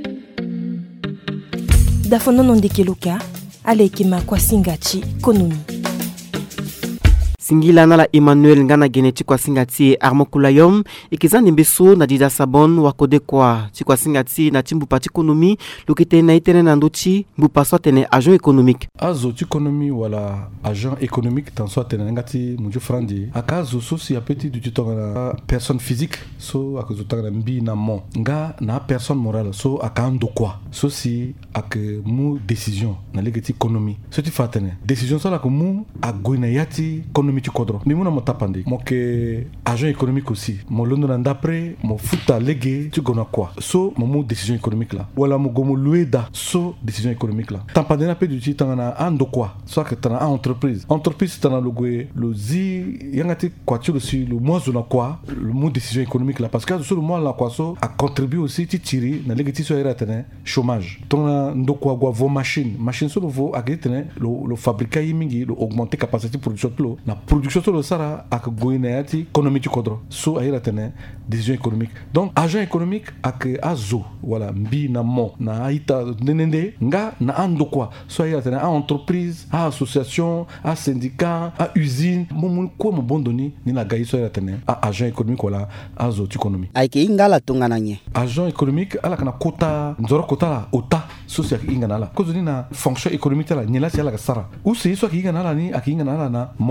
dafono nondekeluka alekema kwa singachi konomi singila na la Emmanuel ngana geneti kwa singati Armand Kulayom ikizani mbeso na dida sabon wakode kwa tikwa singati na timbu pati ekonomi lokite na itene na ndochi mbupa so tene agent économique azo ti économie wala agent économique tan so tene ngati munju frandi akazo so si apeti du titona personne physique so akazo tanga mbi na mon nga na personne morale so akando kwa so si ak mu décision na legeti économie so ti fatene décision so la ko mu agoina yati économie tu kodro mi muna motapandi mo ke agent économique aussi mo londo na d'après mo futa légué tu gona quoi so mo décision économique là wala mo gomo lueda so décision économique là tampande na pe du ti tanga ando quoi so que tanga entreprise tanga le gwe le zi yangati quoi tu aussi le mois na quoi le mot décision économique là parce que sur le mois là quoi so a contribué aussi ti tiri na légué ti so era tene chômage tanga ndo quoi gwa vos machine so le vo agitene le fabriquer yimingi le augmenter capacité production lo na production sur le sara ak goinati économie du kodro so ayira tene décision économique donc agent économique ak azo voilà mbi na mo na aita nenende nga na ando quoi so ayira tene a entreprise a association a syndicat a usine mo ko mo bondoni ni na gayi so ayira tene a agent économique wala azo économie ayke ingala tongana nye agent économique ala kana kota nzoro kota la ota so si ak ingana la ko na fonction économique la nyela si ala ka sara ou c'est so ak ingana la ni ak ingana la na mosorota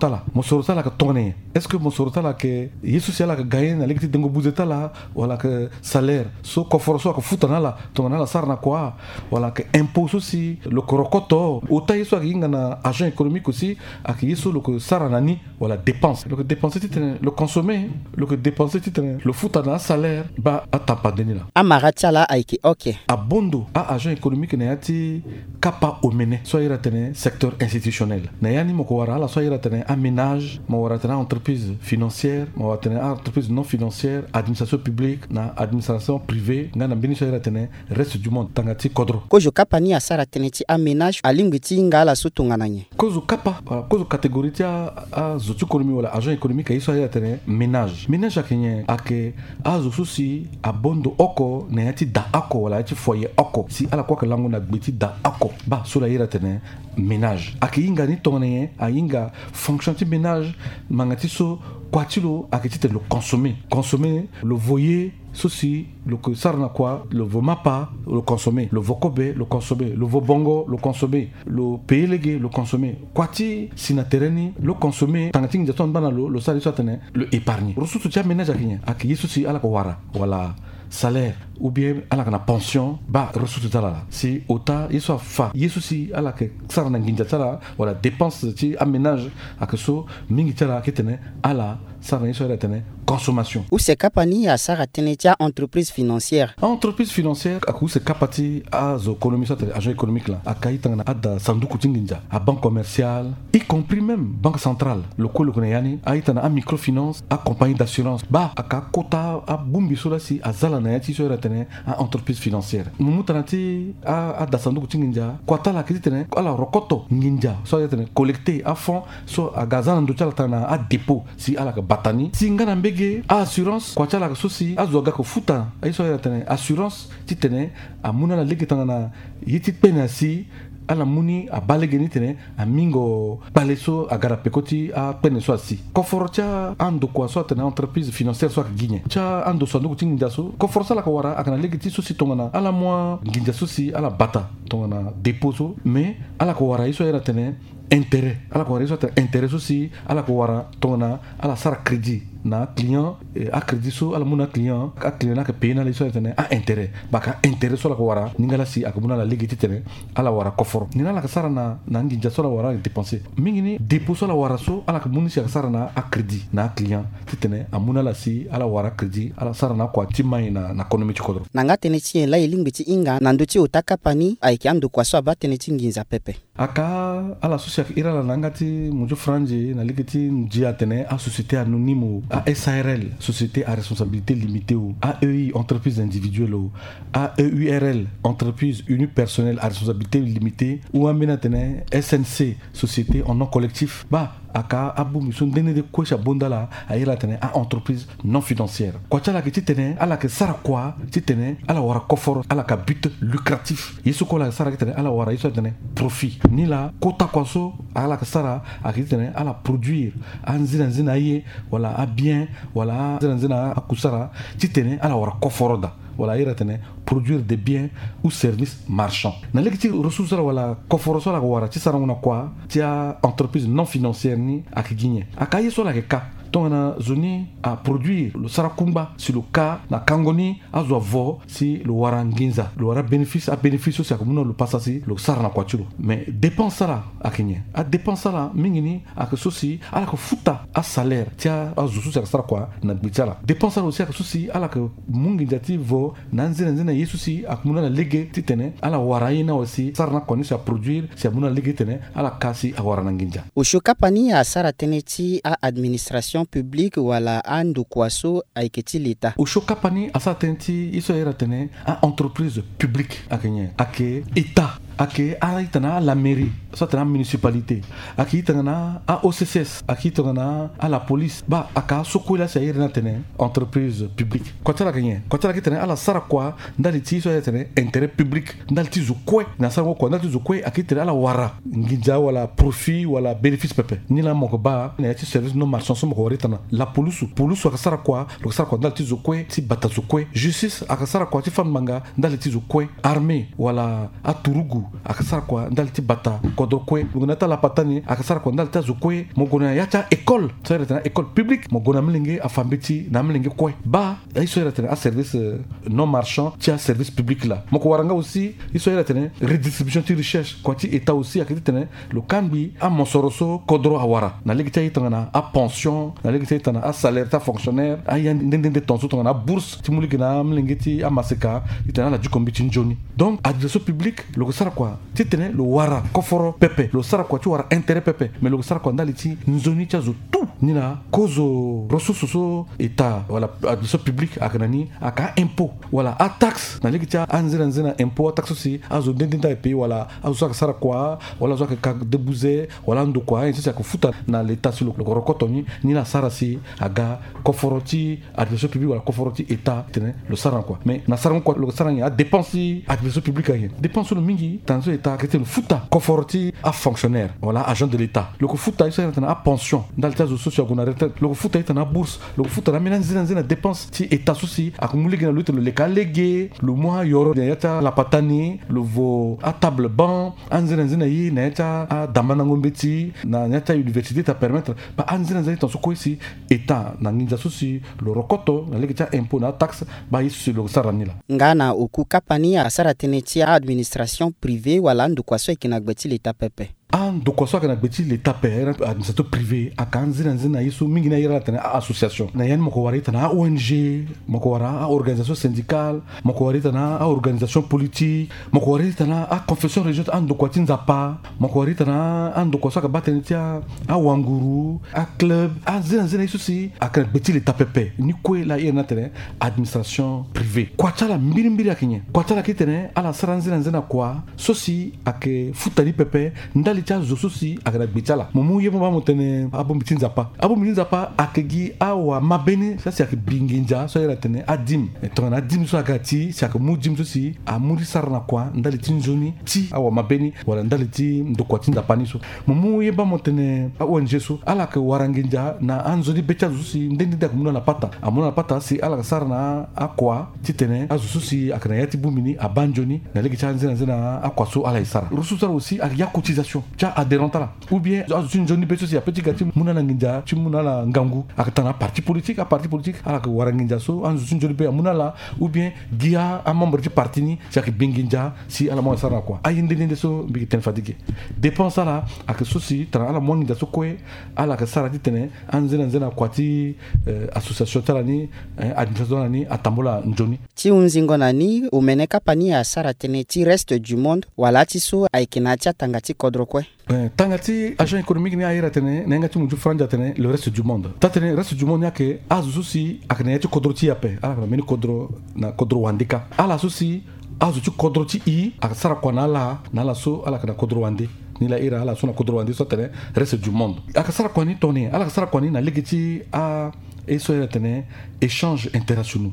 la mosorota la ka tongné est-ce que mosorota la ke yesu la ka gagner na lekiti dengo buzeta la wala que salaire so ko forso ko futana la tongana la sarna quoi wala que impôt aussi le korokoto ota yesu ak inga na agent économique aussi ak yesu le ko saranani wala dépense le dépenser le consommer le dépenser le futana salaire ba atapa deni la amaratia la aiki OK abondo a agent économique na yati kapa omene so ira tene secteur institutionnel na yani moko wara la so ira tene aménage mo wara tene entreprise financière mo wara tene entreprise non financière administration publique na administration privée ngana bini so ira tene reste du monde tangati kodro kozo kapa ni asara tene ti aménage alingiti ngala sutungananye kozo kapa kozo catégorie tia a zotu économie wala agent économique ay so ira tene ménage akenye ake azo susi abondo oko na yati da ako wala yati foyer oko si ala kwa lango na gbeti da ako ba so la ira tene ménage akiyinga ni tonne ayinga fonction ti ménage mangati so kwatilo akiti le consommer le voyer ceci le que sarna quoi le vomapa le consommer le vokobe le consommer le vobongo le consommer le pelege le consommer kwati sinatereni le consommer tangating jaton bana le sali sotene le épargne ressources ti ménage akinya akiyi ceci ala ko wara wala salaire ou bien ala kana pension ba ressources tala si ota yeso fa yeso si ala ke sarna nginja tala wala dépense ti aménage akaso mingi tala ketene ala sarna yeso ala tene consommation ou c'est kapani ya sara tene tia entreprise financière aku c'est kapati a zo économie ça agent économique là akaitanga ada sanduku tinginja a banque commerciale y compris même banque centrale le kolo konayani aitana a microfinance a compagnie d'assurance ba aka kota a bumbi sola si azala na yati so ratene a entreprise financière mumutanati a da sanduku tinginja kwata la kitene ala rokoto nginja so ratene collecter à fond so a gazana ndo chala tana a dépôt si ala ka batani singana mbege a assurance kwa chala ka sosi a zoga ko futa ay so ratene assurance titene a muna la legitanga na yiti penasi ala muni a balegeni tene a mingo baleso a garapekoti a pene so asi koforcha ando kwa so tene entreprise financière so gigne cha ando so ndo tinga so koforcha la kawara akana legiti so si tongana ala moi ginja so si ala bata tongana déposo mais ala kawara iso era tene intérêt ala kawara iso tene intérêt so si ala kawara tongana ala sara crédit na client a crédit so ala muna client na ka payna le so tene a intérêt baka intérêt so la ko wara ningala si akamuna la legiti tene ala wara kofor nina la ka sara na nginja so la wara dépenser mingini dépôt so la wara so ala ka muni si ka sara na a crédit na client tene amuna la si ala wara crédit ala sara na kwa timai na économie ci kodro nanga tene ci la ilingi ci inga nando ci utaka pani aiki ando kwa so abatene ci nginza pepe aka ala socia ira la nangati mujo franje na legiti njia tene a société anonyme a SARL, société à responsabilité limitée, ou AEI, entreprise individuelle, ou AEURL, entreprise unipersonnelle à responsabilité limitée, ou Amenatene, SNC, société en nom collectif, bah, aka abu mission dene de quoi chabondala a ira tene a entreprise non financière quoi chala que titene ala que sara quoi titene ala wara kofor ala ka but lucratif yesu ko la sara tene ala wara yesu tene profit ni la kota kwaso ala que sara a titene ala produire anzina ye wala a bien wala anzina akusara titene ala wara koforoda wala ira tene produire des biens ou services marchands na lekiti ressources wala koforoso la wara ci saranguna quoi tia entreprise non financière ni akiginye akaye so la ka tongana zoni a produire le sarakumba sur le cas na kangoni azovo si le waranginza le wara bénéfice aussi comme le passasi le sarna kwachulu mais dépense la akinye a dépense la mingini a que souci ala ko futa a salaire tia azusu sa sara kwa na bitala dépense la aussi a que souci ala que munginjati vo nanzina yesusi akumuna la lege titene ala waraina aussi sarna koni sa produire si amuna lege tene ala kasi a waranginja ushuka pani a sara teneti a administration public wala andu kwaso aiketi leta ushoka pani asa tenti iso era tene a entreprise publique akenye ake état ake aitana la mairie soit la municipalité aki tangana a OCS aki tangana a la police ba aka sokola sa era tene entreprise publique kotala kenye kotala kitene ala sara kwa ndali ti so tene intérêt public ndali ti zukwe na sara kwa ndali zukwe aki tene ala wara nginja wala profit wala bénéfice pepe ni la moko ba na ti service non marchand so moko retana la police akasara kwa lo sara kwa ndali ti zukwe ti bata zukwe justice akasara kwa ti fan manga ndali ti zukwe armée wala aturugu akasara kwa ndalti bata kodro kwe ngunata la patani akasara kwa ndalta zukwe mogona yacha école soyra tena école publique mogona mlinge afambiti na mlinge kwe ba ay soyra tena a service non marchand tia service public là moko waranga aussi soyra tena redistribution de richesse kwa ti état aussi akiti tena le kambi a monsoroso kodro awara na legita itanga a pension na legita itanga a salaire ta fonctionnaire ay ndende tonso tanga bourse ti muligina mlinge ti a maseka itanga la du kombiti njoni donc administration publique le sara kwa ti tena le wara koforo pepe le sara kwa ti wara intérêt pepe mais le sara kwa ndali ti nzoni tia zo tout nina kozo ressources so état wala administration publique akanani aka impôt wala a taxe na legita anzina impôt taxe aussi azo ndenda pays wala azo sara kwa wala zo ka debouzer wala ndo kwa ainsi ça ko futa na l'état sur le rokotoni ni na sara si aga koforoti administration publique wala koforoti état tene le sara quoi mais na sara quoi le sara a dépenser administration publique rien dépense le mingi tanzo état que le futa koforoti a fonctionnaire wala agent de l'état le ko futa ça a pension dans l'état social qu'on a retraite le ko futa est na bourse le ko futa na menanzina dépense ti état souci akumuli gina lutte le légué le mois yoro yata la patani le vo à table banc anzina yi na yata a damana ngombeti na yata université ta permettre ba anzina zali tanso ko ici état na ninja souci le rokoto na legita impôt na taxe ba ici le saranila ngana okuka pani ya saratenetia administration privée wala ndukwaso ikinagbeti l'état pepe ando kwa soka na beti l'état père administrateur privé akanzina nzina yisu mingi na yira tana association na yan moko warita na ONG moko wara organisation syndicale moko warita na organisation politique moko warita na confession religieuse ando kwa tinzapa moko warita na ando kwa soka batenetia wanguru club nzina yisu si akana beti l'état pepe ni kwe la yena tene administration privée kwa chala mbiri akinye kwa chala kitene ala saranzina nzina kwa sosi ake futani pepe ndali cha zosusi akana bitala mumu yebo ba mutene abo mitinzapa akegi awa mabeni sasi akibinginja so yera tene adim etona adim so akati saka mudim sosi amuri sarna kwa ndali tinjoni ti awa mabeni wala ndali ti ndokwatinda paniso mumu yeba mutene ONG so ala ke waranginja na anzoni becha zosusi ndendi da kumuna na pata amuna na pata si ala sarna akwa titene azususi akana yati bumini abanjoni na legi chanzina zina akwa so ala isara rususa aussi ak ya cotisation cha adhérentala ou bien une journée petit ya petit gati muna na nginja ci muna la ngangu akatana parti politique ala ko waranginja so en une journée pe muna la ou bien dia a membre du parti ni chaque binginja si ala mo sara quoi ayinde ndende so bi ten fatigué dépense la ak souci tra ala mo nginja so ko ala ka sara ditene anzena kwati association talani administration ni atambola njoni ti unzingo nani umeneka pani ya sara tene ti reste du monde wala ti so aikinacha tangati kodro kwe tangati agent économique ni ayira tene nenga ti muju franja tene le reste du monde tatene reste du monde yake azususi akane ti kodro ti yape ala ka meni kodro na kodro wandika ala susi azuti kodro ti i akasara kwa na la so ala kana kodro wandi ni la ira ala so na kodro wandi so tene reste du monde akasara kwa ni toni ala kasara kwa ni na legiti a eso era tene échange internationaux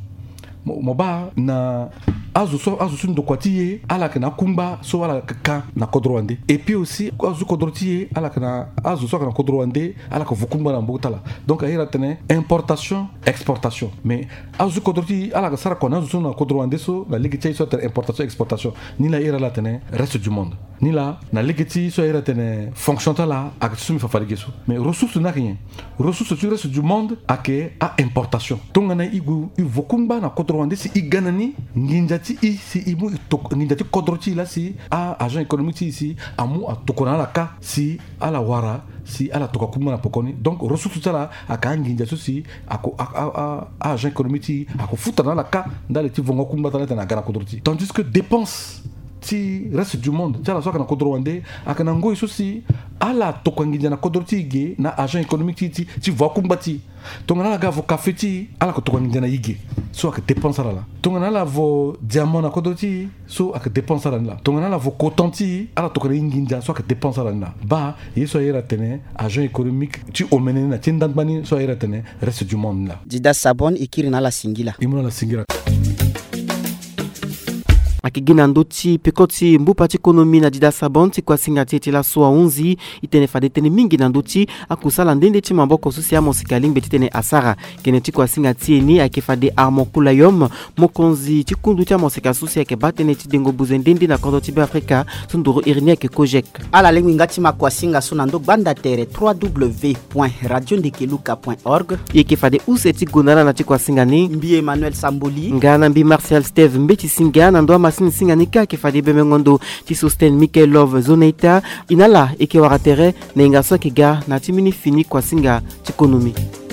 moba na azu ndo kwatiye ala kana kumba so ala ka na kodroande et puis aussi azu kodrotiye ala kana azu so kana kodroande ala ka vukumba na mbutala donc ayira tene importation exportation mais azu kodroti ala ka sara kona azu na kodroande so la ligiti so tene importation exportation ni la ira la tene reste du monde ni la na ligiti so ayira tene fonction tala ak sumi fa faligeso mais ressources na rien ressources sur reste du monde ake a importation donc na igu vukumba na kodroande si iganani nginja si imu nginjati kodroti la si a agent économique ici amu atokona la ka si ala wara si ala toka kuma na pokoni donc ressources tala aka nginja so si ako agent économique ako futa na la ka ndale ti vongo kuma tala na gana kodroti tandis que dépense ti reste du monde tala so kana kodrowande akana ngoi so si ala tokanginja na kodroti ge na agent économique ti vokumba ti tongana la gavo café ti ala ko tokanginja na yige so ak dépense la tongana la vo diamant na kodroti so ak dépense la tongana la vo coton ti ala tokana nginja so ak dépense la ba yeso yera tene agent économique ti omene na tindandbani so yera tene reste du monde la Dida Sabon ikiri na la singila imuna la singila. akigina ndoti pekoti mbupati ekonomi na dida sabonti kwa singa tete la soa 11 itene fade tene mingi na ndoti akusala ndende ti maboko susia mosikaling betene asara keneti kwa singa tieni akifade armokula yom mokonzi tikundu tia mosika susia ke batene ti dengo buzendende na kondo tibe Afrika sunduru irnia ke kojek ala lengi ngati makwa singa sunando banda tere www.radiondekeluka.org yeke fade useti gonana na ti kwa singa ni mbi Emmanuel Samboli ngana mbi Martial Steve mbeti singa na ndo masini singa nika ke fade bemengondo ti sosten Michael Love Zoneita inala eke waratere na ingaso ke ga na timini fini kwa singa ti ekonomi.